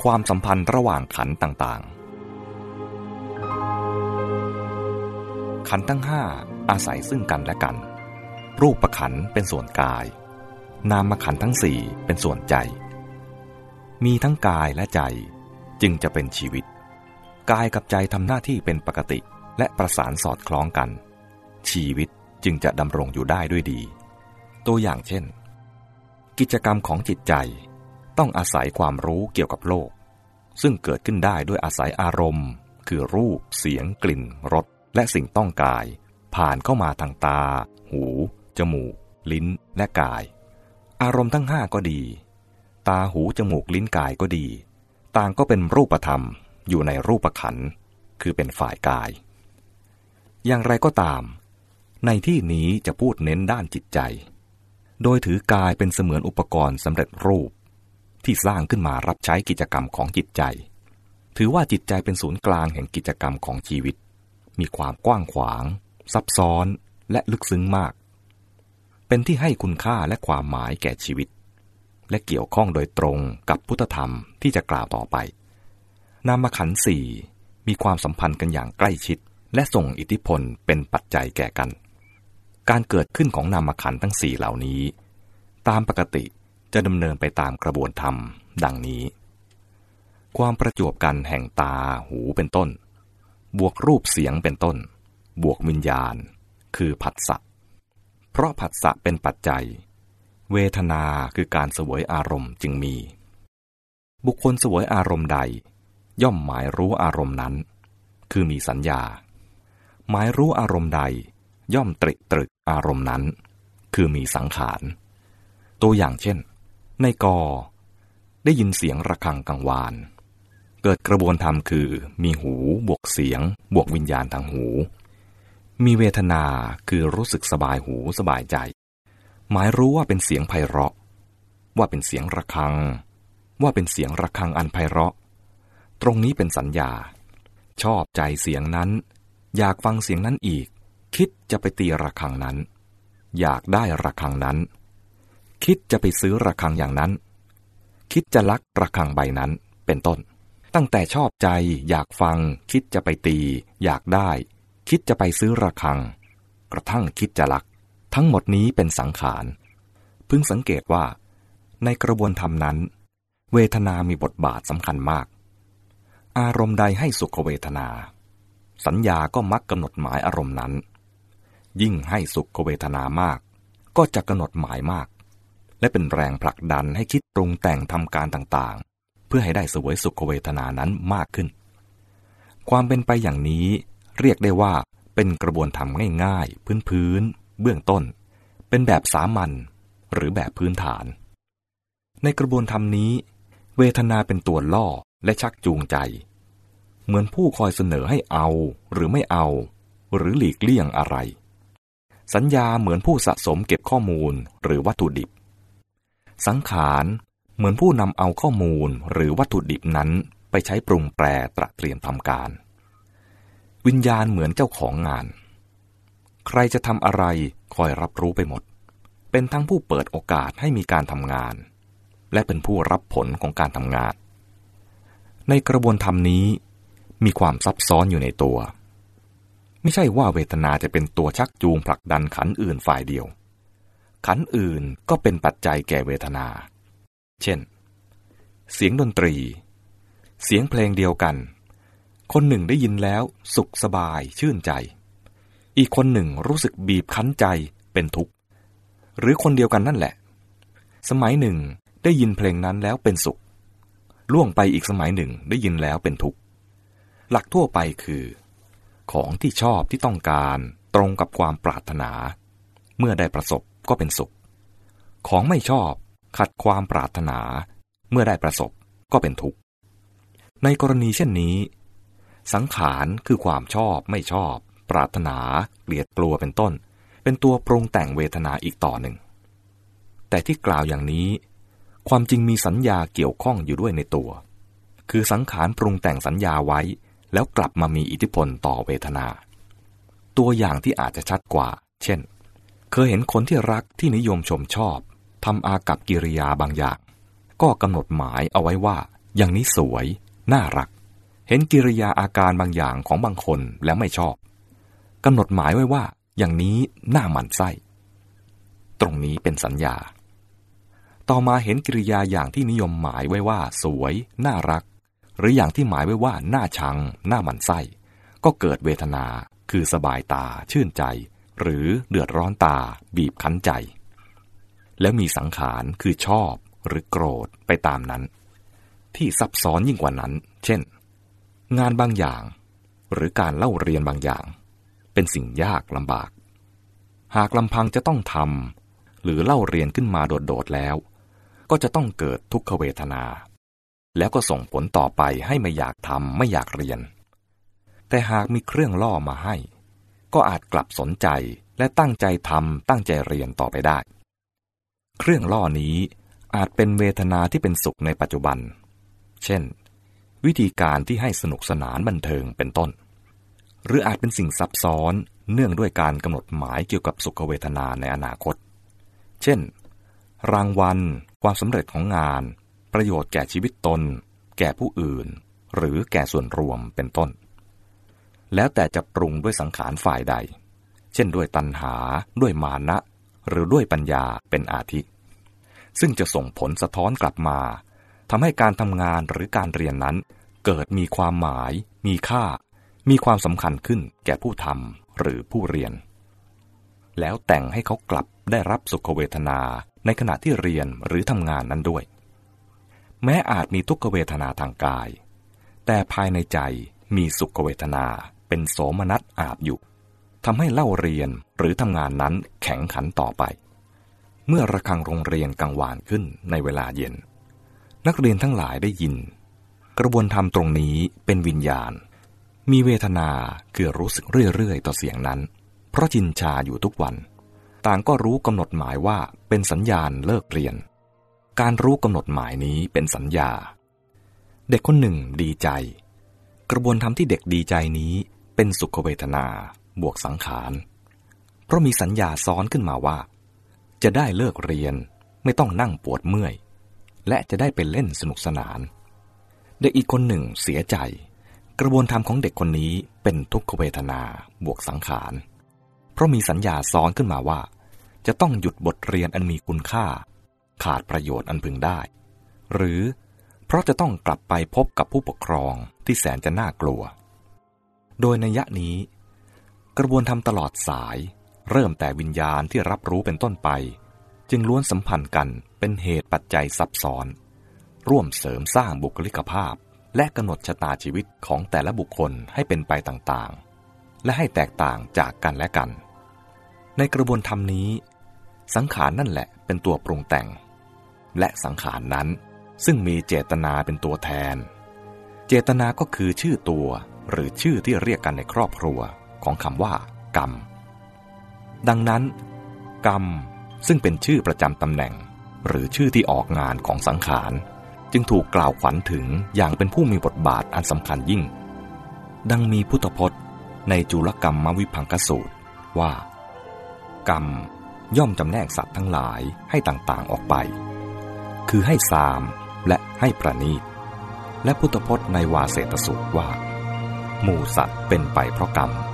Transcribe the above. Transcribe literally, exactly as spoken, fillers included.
ความสัมพันธ์ระหว่างขันธ์ต่างๆขันธ์ทั้งห้าอาศัยซึ่งกันและกันรูปขันธ์เป็นส่วนกายนามขันธ์ทั้งสี่เป็นส่วนใจมีทั้งกายและใจจึงจะเป็นชีวิตกายกับใจทำหน้าที่เป็นปกติและประสานสอดคล้องกันชีวิตจึงจะดำรงอยู่ได้ด้วยดีตัวอย่างเช่นกิจกรรมของจิตใจต้องอาศัยความรู้เกี่ยวกับโลกซึ่งเกิดขึ้นได้ด้วยอาศัยอารมณ์คือรูปเสียงกลิ่นรสและสิ่งต้องกายผ่านเข้ามาทางตาหูจมูกลิ้นและกายอารมณ์ทั้งห้าก็ดีตาหูจมูกลิ้นกายก็ดีต่างก็เป็นรูปธรรมอยู่ในรูปขันธ์คือเป็นฝ่ายกายอย่างไรก็ตามในที่นี้จะพูดเน้นด้านจิตใจโดยถือกายเป็นเสมือนอุปกรณ์สำเร็จรูปที่สร้างขึ้นมารับใช้กิจกรรมของจิตใจถือว่าจิตใจเป็นศูนย์กลางแห่งกิจกรรมของชีวิตมีความกว้างขวางซับซ้อนและลึกซึ้งมากเป็นที่ให้คุณค่าและความหมายแก่ชีวิตและเกี่ยวข้องโดยตรงกับพุทธธรรมที่จะกล่าวต่อไปนามขันธ์สี่มีความสัมพันธ์กันอย่างใกล้ชิดและส่งอิทธิพลเป็นปัจจัยแก่กันการเกิดขึ้นของนามขันธ์ทั้งสี่เหล่านี้ตามปกติจะดำเนินไปตามกระบวนธรรมดังนี้ความประจวบกันแห่งตาหูเป็นต้นบวกรูปเสียงเป็นต้นบวกวิญญาณคือผัสสะเพราะผัสสะเป็นปัจจัยเวทนาคือการเสวยอารมณ์จึงมีบุคคลเสวยอารมณ์ใดย่อมหมายรู้อารมณ์นั้นคือมีสัญญาหมายรู้อารมณ์ใดย่อมตริตรึกอารมณ์นั้นคือมีสังขารตัวอย่างเช่นในกอได้ยินเสียงระฆังกังวานเกิดกระบวนธรรมคือมีหูบวกเสียงบวกวิญญาณทางหูมีเวทนาคือรู้สึกสบายหูสบายใจหมายรู้ว่าเป็นเสียงไพเราะว่าเป็นเสียงระฆังว่าเป็นเสียงระฆังอันไพเราะตรงนี้เป็นสัญญาชอบใจเสียงนั้นอยากฟังเสียงนั้นอีกคิดจะไปตีระฆังนั้นอยากได้ระฆังนั้นคิดจะไปซื้อระฆังอย่างนั้นคิดจะลักระฆังใบนั้นเป็นต้นตั้งแต่ชอบใจอยากฟังคิดจะไปตีอยากได้คิดจะไปซื้อระฆังกระทั่งคิดจะลักทั้งหมดนี้เป็นสังขารพึงสังเกตว่าในกระบวนธรรมนั้นเวทนามีบทบาทสำคัญมากอารมณ์ใดให้สุขเวทนาสัญญาก็มักกำหนดหมายอารมณ์นั้นยิ่งให้สุขเวทนามากก็จะกำหนดหมายมากและเป็นแรงผลักดันให้คิดปรุงแต่งทำการต่างๆเพื่อให้ได้เสวยสุขเวทนานั้นมากขึ้นความเป็นไปอย่างนี้เรียกได้ว่าเป็นกระบวนธรรมง่ายๆพื้นๆเบื้องต้นเป็นแบบสามัญหรือแบบพื้นฐานในกระบวนธรรมนี้เวทนาเป็นตัวล่อและชักจูงใจเหมือนผู้คอยเสนอให้เอาหรือไม่เอาหรือหลีกเลี่ยงอะไรสัญญาเหมือนผู้สะสมเก็บข้อมูลหรือวัตถุดิบสังขารเหมือนผู้นำเอาข้อมูลหรือวัตถุดิบนั้นไปใช้ปรุงแปรตระเตรียมทำการวิญญาณเหมือนเจ้าของงานใครจะทำอะไรคอยรับรู้ไปหมดเป็นทั้งผู้เปิดโอกาสให้มีการทำงานและเป็นผู้รับผลของการทำงานในกระบวนธรรมนี้มีความซับซ้อนอยู่ในตัวไม่ใช่ว่าเวทนาจะเป็นตัวชักจูงผลักดันขันธ์อื่นฝ่ายเดียวขันธ์อื่นก็เป็นปัจจัยแก่เวทนาเช่นเสียงดนตรีเสียงเพลงเดียวกันคนหนึ่งได้ยินแล้วสุขสบายชื่นใจอีกคนหนึ่งรู้สึกบีบคั้นใจเป็นทุกข์หรือคนเดียวกันนั่นแหละสมัยหนึ่งได้ยินเพลงนั้นแล้วเป็นสุขล่วงไปอีกสมัยหนึ่งได้ยินแล้วเป็นทุกข์หลักทั่วไปคือของที่ชอบที่ต้องการตรงกับความปรารถนาเมื่อได้ประสบก็เป็นสุขของไม่ชอบขัดความปรารถนาเมื่อได้ประสบก็เป็นทุกข์ในกรณีเช่นนี้สังขารคือความชอบไม่ชอบปรารถนาเกลียดกลัวเป็นต้นเป็นตัวปรุงแต่งเวทนาอีกต่อหนึ่งแต่ที่กล่าวอย่างนี้ความจริงมีสัญญาเกี่ยวข้องอยู่ด้วยในตัวคือสังขารปรุงแต่งสัญญาไว้แล้วกลับมามีอิทธิพลต่อเวทนาตัวอย่างที่อาจจะชัดกว่าเช่นเคยเห็นคนที่รักที่นิยมชมชอบทำอากัปกิริยาบางอย่างก็กำหนดหมายเอาไว้ว่าอย่างนี้สวยน่ารักเห็นกิริยาอาการบางอย่างของบางคนแล้วไม่ชอบกำหนดหมายไว้ว่าอย่างนี้น่าหมั่นไส้ตรงนี้เป็นสัญญาต่อมาเห็นกิริยาอย่างที่นิยมหมายไว้ว่าสวยน่ารักหรืออย่างที่หมายไว้ว่าน่าชังน่าหมั่นไส้ก็เกิดเวทนาคือสบายตาชื่นใจหรือเดือดร้อนตาบีบคั้นใจแล้วมีสังขารคือชอบหรือโกรธไปตามนั้นที่ซับซ้อนยิ่งกว่านั้นเช่นงานบางอย่างหรือการเล่าเรียนบางอย่างเป็นสิ่งยากลำบากหากลำพังจะต้องทำหรือเล่าเรียนขึ้นมาโดดๆแล้วก็จะต้องเกิดทุกขเวทนาแล้วก็ส่งผลต่อไปให้ไม่อยากทำไม่อยากเรียนแต่หากมีเครื่องล่อมาให้ก็อาจกลับสนใจและตั้งใจทำตั้งใจเรียนต่อไปได้เครื่องล่อนี้อาจเป็นเวทนาที่เป็นสุขในปัจจุบันเช่นวิธีการที่ให้สนุกสนานบันเทิงเป็นต้นหรืออาจเป็นสิ่งซับซ้อนเนื่องด้วยการกำหนดหมายเกี่ยวกับสุขเวทนาในอนาคตเช่นรางวัลความสำเร็จของงานประโยชน์แก่ชีวิตตนแก่ผู้อื่นหรือแก่ส่วนรวมเป็นต้นแล้วแต่จะปรุงด้วยสังขารฝ่ายใดเช่นด้วยตัณหาด้วยมานะหรือด้วยปัญญาเป็นอาทิซึ่งจะส่งผลสะท้อนกลับมาทำให้การทำงานหรือการเรียนนั้นเกิดมีความหมายมีค่ามีความสำคัญขึ้นแก่ผู้ทำหรือผู้เรียนแล้วแต่งให้เขากลับได้รับสุขเวทนาในขณะที่เรียนหรือทำงานนั้นด้วยแม้อาจมีทุกขเวทนาทางกายแต่ภายในใจมีสุขเวทนาเป็นโสมนัสอาบอยู่ทำให้เล่าเรียนหรือทำงานนั้นแข็งขันต่อไปเมื่อระฆังโรงเรียนกังวานขึ้นในเวลาเย็นนักเรียนทั้งหลายได้ยินกระบวนธรรมตรงนี้เป็นวิญญาณมีเวทนาคือรู้สึกเรื่อยๆต่อเสียงนั้นเพราะจินชาอยู่ทุกวันต่างก็รู้กำหนดหมายว่าเป็นสัญญาณเลิกเรียนการรู้กำหนดหมายนี้เป็นสัญญาเด็กคนหนึ่งดีใจกระบวนธรรมที่เด็กดีใจนี้เป็นสุขเวทนาบวกสังขารเพราะมีสัญญาซ้อนขึ้นมาว่าจะได้เลิกเรียนไม่ต้องนั่งปวดเมื่อยและจะได้ไปเล่นสนุกสนานเด็กอีกคนหนึ่งเสียใจกระบวนธรรมของเด็กคนนี้เป็นทุกขเวทนาบวกสังขารเพราะมีสัญญาซ้อนขึ้นมาว่าจะต้องหยุดบทเรียนอันมีคุณค่าขาดประโยชน์อันพึงได้หรือเพราะจะต้องกลับไปพบกับผู้ปกครองที่แสนจะน่ากลัวโดยนัยยะนี้กระบวนธรรมตลอดสายเริ่มแต่วิญญาณที่รับรู้เป็นต้นไปจึงล้วนสัมพันธ์กันเป็นเหตุปัจจัยซับซ้อนร่วมเสริมสร้างบุคลิกภาพและกำหนดชะตาชีวิตของแต่ละบุคคลให้เป็นไปต่างๆและให้แตกต่างจากกันและกันในกระบวนธรรมนี้สังขารนั่นแหละเป็นตัวปรุงแต่งและสังขารนั้นซึ่งมีเจตนาเป็นตัวแทนเจตนาก็คือชื่อตัวหรือชื่อที่เรียกกันในครอบครัวของคำว่ากรรมดังนั้นกรรมซึ่งเป็นชื่อประจำตำแหน่งหรือชื่อที่ออกงานของสังขารจึงถูกกล่าวขวัญถึงอย่างเป็นผู้มีบทบาทอันสำคัญยิ่งดังมีพุทธพจน์ในจุลกรรมวิภังคสูตรว่ากรรมย่อมจำแนกสัตว์ทั้งหลายให้ต่างๆออกไปคือให้ทรามและให้ประณีตและพุทธพจน์ในวาเสตสูตรว่าหมู่สัตว์เป็นไปเพราะกรรม